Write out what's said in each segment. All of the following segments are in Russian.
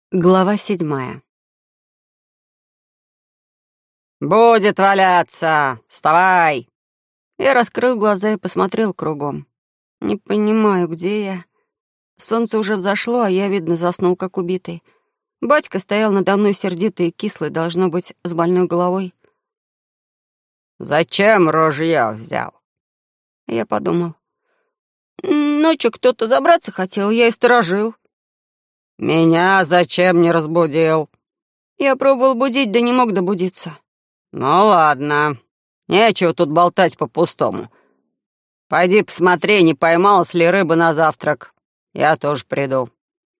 Глава 7. «Будет валяться! Вставай!» Я раскрыл глаза и посмотрел кругом. Не понимаю, где я. Солнце уже взошло, а я, видно, заснул, как убитый. Батька стоял надо мной сердитый и кислый, должно быть, с больной головой. «Зачем ружье взял?» Я подумал. Ночью кто-то забраться хотел, я и сторожил. «Меня зачем не разбудил?» Я пробовал будить, да не мог добудиться. «Ну ладно, нечего тут болтать по-пустому. Пойди посмотри, не поймалась ли рыба на завтрак. Я тоже приду».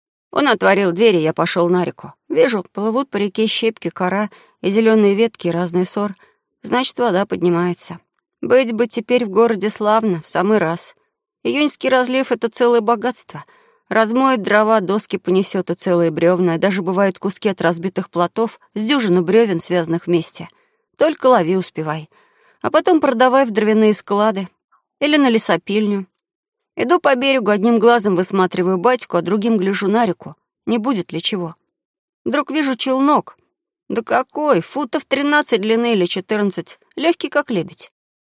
Он отворил дверь, и я пошел на реку. Вижу, плывут по реке щепки, кора и зеленые ветки, и разный сор. Значит, вода поднимается. Быть бы теперь в городе славно, в самый раз. Июньский разлив — это целое богатство. Размоет дрова, доски понесет и целые бревна, и даже бывают куски от разбитых плотов с дюжину бревен, связанных вместе. Только лови, успевай. А потом продавай в дровяные склады или на лесопильню. Иду по берегу, одним глазом высматриваю батьку, а другим гляжу на реку. Не будет ли чего? Вдруг вижу челнок. Да какой, футов 13 длины или 14, легкий как лебедь.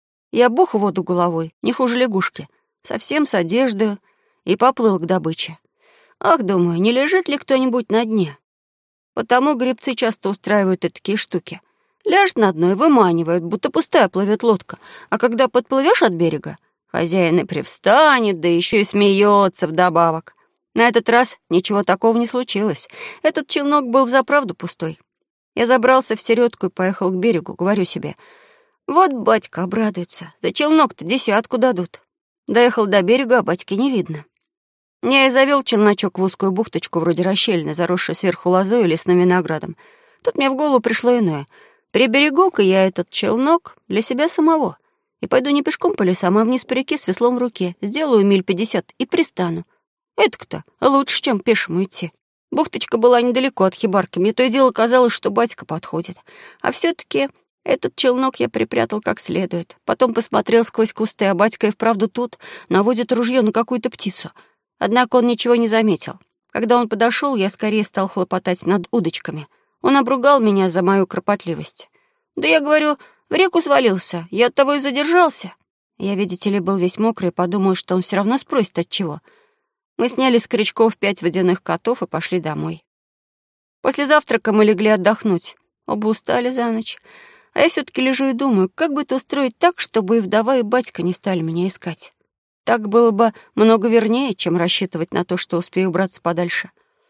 Я бух в воду головой, не хуже лягушки, совсем с одеждой, и поплыл к добыче. Ах, думаю, не лежит ли кто-нибудь на дне? Потому гребцы часто устраивают и такие штуки. Ляжет на дно и выманивают, будто пустая плывет лодка, а когда подплывешь от берега, хозяин и привстанет, да еще и смеется вдобавок. На этот раз ничего такого не случилось. Этот челнок был взаправду пустой. Я забрался в середку и поехал к берегу, говорю себе. Вот батька обрадуется. За челнок-то 10 дадут. Доехал до берега, а батьки не видно. Я и завел челночок в узкую бухточку, вроде расщелины, заросшей сверху лозой и лесным виноградом. Тут мне в голову пришло иное. Приберегу-ка я этот челнок для себя самого. И пойду не пешком по лесам, а вниз по реке с веслом в руке. Сделаю миль 50 и пристану. Это-то лучше, чем пешему идти. Бухточка была недалеко от хибарки. Мне то и дело казалось, что батька подходит. А все-таки этот челнок я припрятал как следует. Потом посмотрел сквозь кусты, а батька и вправду тут наводит ружье на какую-то птицу. Однако он ничего не заметил. Когда он подошел, я скорее стал хлопотать над удочками. Он обругал меня за мою кропотливость. Да я говорю, в реку свалился, я оттого и задержался. Я, видите ли, был весь мокрый и подумал, что он все равно спросит, от чего. Мы сняли с крючков 5 водяных котов и пошли домой. После завтрака мы легли отдохнуть. Оба устали за ночь. А я все-таки лежу и думаю, как бы это устроить так, чтобы и вдова, и батька не стали меня искать. Так было бы много вернее, чем рассчитывать на то, что успею убраться подальше.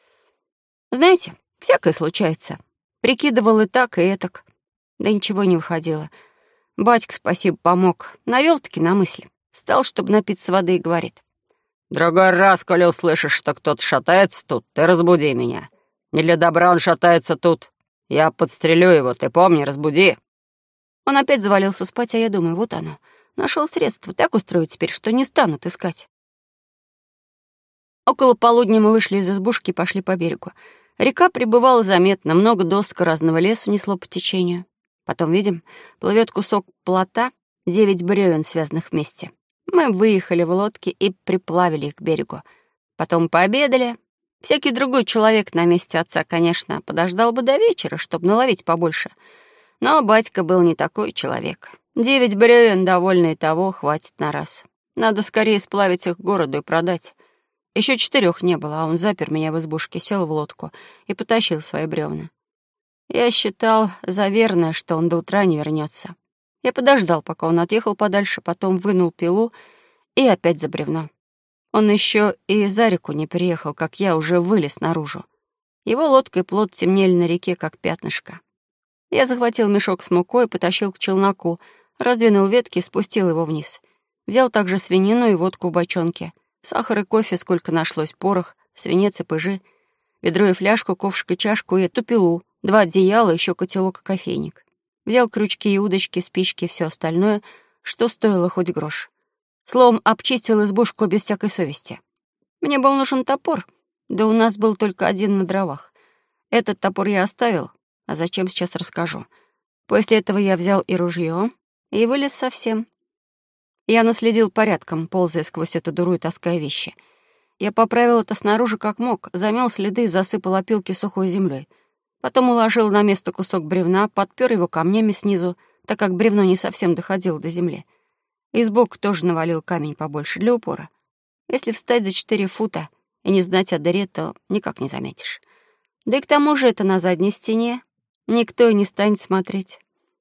Знаете, всякое случается. Прикидывал и так, и этак. Да ничего не выходило. Батька, спасибо, помог. Навёл-таки на мысли. Встал, чтобы напиться воды, и говорит. «Другой раз, коли услышишь, что кто-то шатается тут, ты разбуди меня. Не для добра он шатается тут. Я подстрелю его, ты помни, разбуди». Он опять завалился спать, а я думаю, вот оно. Нашел средство так устроить теперь, что не станут искать. Около полудня мы вышли из избушки и пошли по берегу. Река прибывала заметно, много досок разного леса несло по течению. Потом, видим, плывет кусок плота, 9 бревен, связанных вместе. Мы выехали в лодке и приплавили их к берегу. Потом пообедали. Всякий другой человек на месте отца, конечно, подождал бы до вечера, чтобы наловить побольше. Но батька был не такой человек. 9 бревен довольно и того хватит на раз. Надо скорее сплавить их к городу и продать. Еще 4 не было, а он запер меня в избушке, сел в лодку и потащил свои бревна. Я считал за верное, что он до утра не вернется. Я подождал, пока он отъехал подальше, потом вынул пилу и опять за бревно. Он еще и за реку не приехал, как я уже вылез наружу. Его лодка и плот темнели на реке, как пятнышко. Я захватил мешок с мукой и потащил к челноку, раздвинул ветки и спустил его вниз. Взял также свинину и водку в бочонке, сахар и кофе, сколько нашлось, порох, свинец и пыжи, ведро и фляжку, ковшик и чашку и эту пилу, 2 одеяла, еще котелок и кофейник. Взял крючки и удочки, спички и все остальное, что стоило хоть грош. Словом, обчистил избушку без всякой совести. Мне был нужен топор, да у нас был только один на дровах. Этот топор я оставил, а зачем, сейчас расскажу. После этого я взял и ружье, и вылез совсем. Я наследил порядком, ползая сквозь эту дыру и таская вещи. Я поправил это снаружи как мог, замел следы и засыпал опилки сухой землей. Потом уложил на место кусок бревна, подпер его камнями снизу, так как бревно не совсем доходило до земли. И сбоку тоже навалил камень побольше для упора. Если встать за 4 фута и не знать о дыре, то никак не заметишь. Да и к тому же это на задней стене. Никто и не станет смотреть.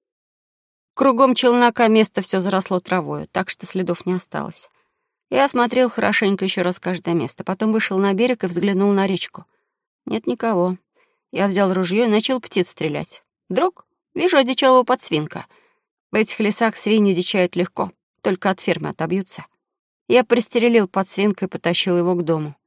Кругом челнока место все заросло травою, так что следов не осталось. Я осмотрел хорошенько еще раз каждое место, потом вышел на берег и взглянул на речку. Нет никого. Я взял ружье и начал птиц стрелять. Вдруг вижу одичалого подсвинка. В этих лесах свиньи дичают легко, только от фермы отобьются. Я пристрелил подсвинка и потащил его к дому.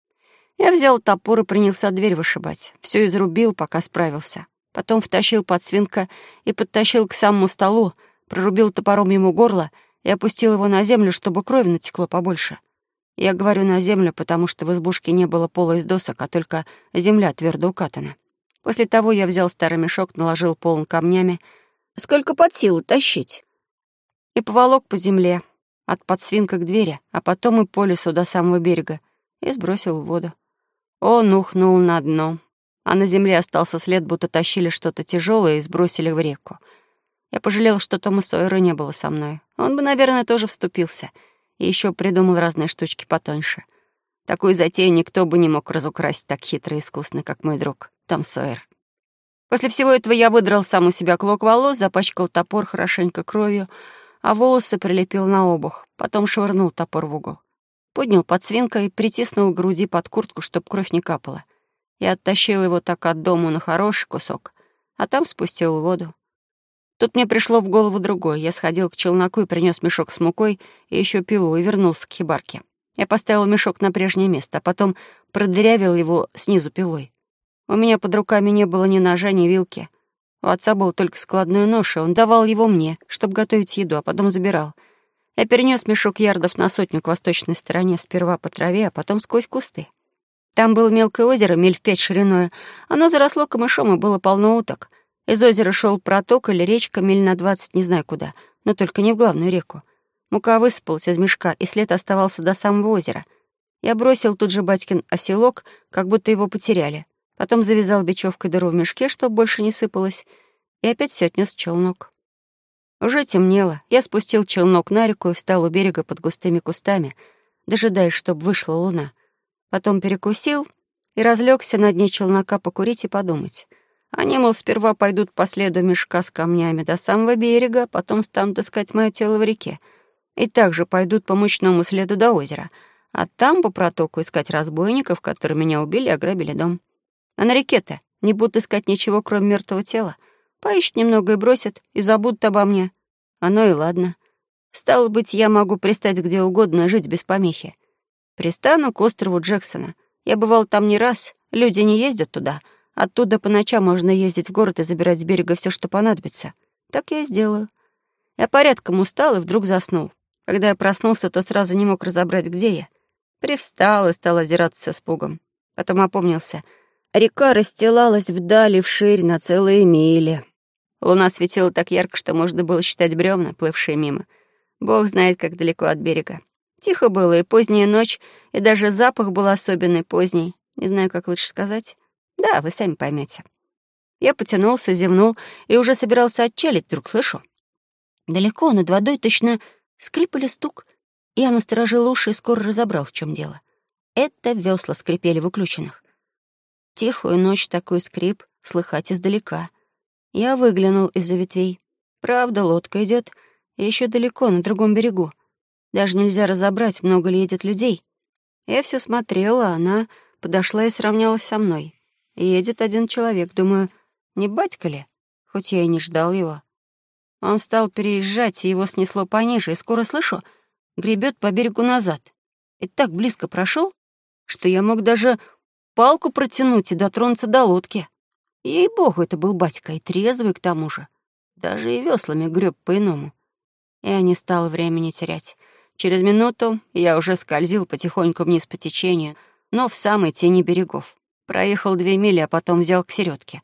Я взял топор и принялся дверь вышибать. Все изрубил, пока справился. Потом втащил подсвинка и подтащил к самому столу, прорубил топором ему горло и опустил его на землю, чтобы крови натекло побольше. Я говорю «на землю», потому что в избушке не было пола из досок, а только земля твердо укатана. После того я взял старый мешок, наложил полон камнями, сколько под силу тащить, и поволок по земле, от подсвинка к двери, а потом и по лесу до самого берега, и сбросил в воду. Он ухнул на дно, а на земле остался след, будто тащили что-то тяжелое и сбросили в реку. Я пожалел, что Тома Сойера не было со мной. Он бы, наверное, тоже вступился и еще придумал разные штучки потоньше. Такую затею никто бы не мог разукрасить так хитро и искусно, как мой друг Том Сойер. После всего этого я выдрал сам у себя клок волос, запачкал топор хорошенько кровью, а волосы прилепил на обух, потом швырнул топор в угол. Поднял подсвинка и притиснул к груди под куртку, чтоб кровь не капала. Я оттащил его так от дому на хороший кусок, а там спустил в воду. Тут мне пришло в голову другое. Я сходил к челноку и принес мешок с мукой и еще пилу, и вернулся к хибарке. Я поставил мешок на прежнее место, а потом продырявил его снизу пилой. У меня под руками не было ни ножа, ни вилки. У отца был только складной нож, и он давал его мне, чтобы готовить еду, а потом забирал. Я перенес мешок ярдов на 100 к восточной стороне, сперва по траве, а потом сквозь кусты. Там было мелкое озеро, миль в 5 шириной. Оно заросло камышом, и было полно уток. Из озера шел проток или речка миль на 20, не знаю куда, но только не в главную реку. Мука высыпалась из мешка, и след оставался до самого озера. Я бросил тут же батькин оселок, как будто его потеряли. Потом завязал бечевкой дыру в мешке, чтобы больше не сыпалось, и опять все отнес в челнок. Уже темнело. Я спустил челнок на реку и встал у берега под густыми кустами, дожидаясь, чтобы вышла луна. Потом перекусил и разлегся на дне челнока покурить и подумать. Они, мол, сперва пойдут по следу мешка с камнями до самого берега, потом станут искать мое тело в реке. И также пойдут по мучному следу до озера, а там по протоку искать разбойников, которые меня убили и ограбили дом. А на реке-то не будут искать ничего, кроме мертвого тела. Поищут немного и бросят, и забудут обо мне. Оно и ладно. Стало быть, я могу пристать где угодно и жить без помехи. Пристану к острову Джексона. Я бывал там не раз, люди не ездят туда. Оттуда по ночам можно ездить в город и забирать с берега все, что понадобится. Так я и сделаю. Я порядком устал и вдруг заснул. Когда я проснулся, то сразу не мог разобрать, где я. Привстал и стал озираться с испугом. Потом опомнился. Река расстилалась вдали вширь на целые мили. Луна светила так ярко, что можно было считать бревна, плывшие мимо. Бог знает, как далеко от берега. Тихо было, и поздняя ночь, и даже запах был особенный поздний. Не знаю, как лучше сказать. Да, вы сами поймете. Я потянулся, зевнул и уже собирался отчалить, вдруг слышу. Далеко над водой точно скрип или стук. Я насторожил уши и скоро разобрал, в чем дело. Это весла скрипели в уключенных. Тихую ночь такой скрип слыхать издалека. Я выглянул из-за ветвей. Правда, лодка идет, и еще далеко, на другом берегу. Даже нельзя разобрать, много ли едет людей. Я все смотрела, а она подошла и сравнялась со мной. Едет один человек, думаю, не батька ли? Хоть я и не ждал его. Он стал переезжать, и его снесло пониже, и скоро слышу, гребет по берегу назад. И так близко прошел, что я мог даже палку протянуть и дотронуться до лодки. Ей-богу, это был батька, и трезвый к тому же. Даже и веслами греб по-иному. Я не стал времени терять. Через минуту я уже скользил потихоньку вниз по течению, но в самой тени берегов. Проехал 2 мили, а потом взял к середке.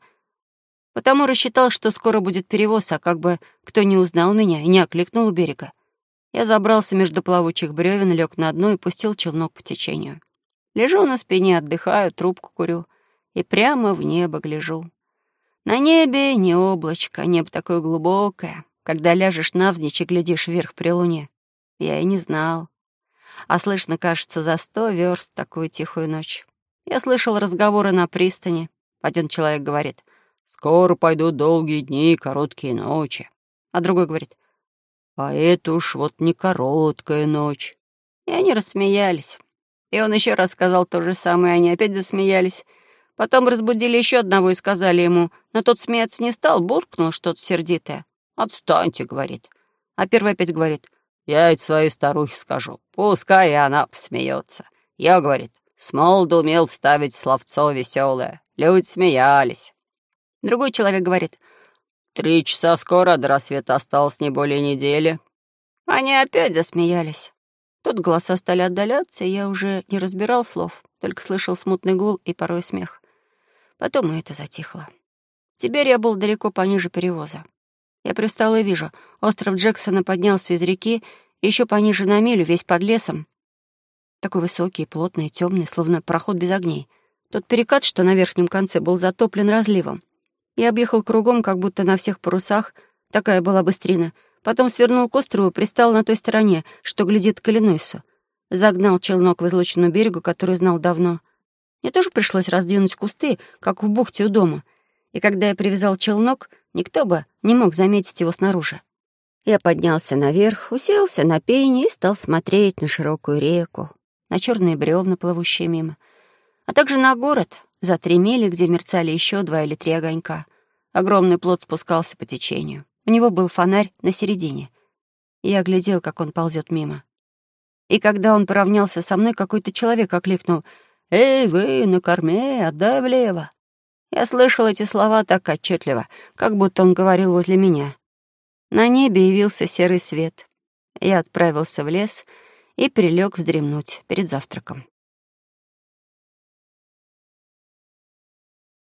Потому рассчитал, что скоро будет перевоз, а как бы кто не узнал меня и не окликнул у берега. Я забрался между плавучих бревен, лег на дно и пустил челнок по течению. Лежу на спине, отдыхаю, трубку курю и прямо в небо гляжу. На небе не облачко, небо такое глубокое, когда ляжешь навзничь и глядишь вверх при луне. Я и не знал. А слышно, кажется, за 100 верст такую тихую ночь. Я слышал разговоры на пристани. Один человек говорит: «Скоро пойдут долгие дни и короткие ночи». А другой говорит: «А это уж вот не короткая ночь». И они рассмеялись. И он еще раз сказал то же самое, и они опять засмеялись. Потом разбудили еще одного и сказали ему, но тот смеяться не стал, буркнул что-то сердитое. «Отстаньте», — говорит. А первый опять говорит: «Я это своей старухе скажу, пускай и она посмеется». Я, говорит, смолоду умел вставить словцо веселое. Люди смеялись. Другой человек говорит: 3 часа скоро, до рассвета осталось не более недели. Они опять засмеялись. Тут голоса стали отдаляться, и я уже не разбирал слов, только слышал смутный гул и порой смех. Потом и это затихло. Теперь я был далеко пониже перевоза. Я привстал и вижу, остров Джексона поднялся из реки, и еще пониже на милю, весь под лесом. Такой высокий, плотный, темный, словно проход без огней. Тот перекат, что на верхнем конце, был затоплен разливом. Я объехал кругом, как будто на всех парусах. Такая была быстрина. Потом свернул к острову и пристал на той стороне, что глядит к Иллинойсу. Загнал челнок в излученную берегу, который знал давно. Мне тоже пришлось раздвинуть кусты, как в бухте у дома. И когда я привязал челнок, никто бы не мог заметить его снаружи. Я поднялся наверх, уселся на пень и стал смотреть на широкую реку, на черные бревна, плывущие мимо, а также на город, за 3 мили, где мерцали еще 2 или 3 огонька. Огромный плот спускался по течению. У него был фонарь на середине. Я глядел, как он ползет мимо. И когда он поравнялся со мной, какой-то человек окликнул: «Эй, вы, на корме, отдай влево». Я слышал эти слова так отчетливо, как будто он говорил возле меня. На небе явился серый свет. Я отправился в лес и прилег вздремнуть перед завтраком.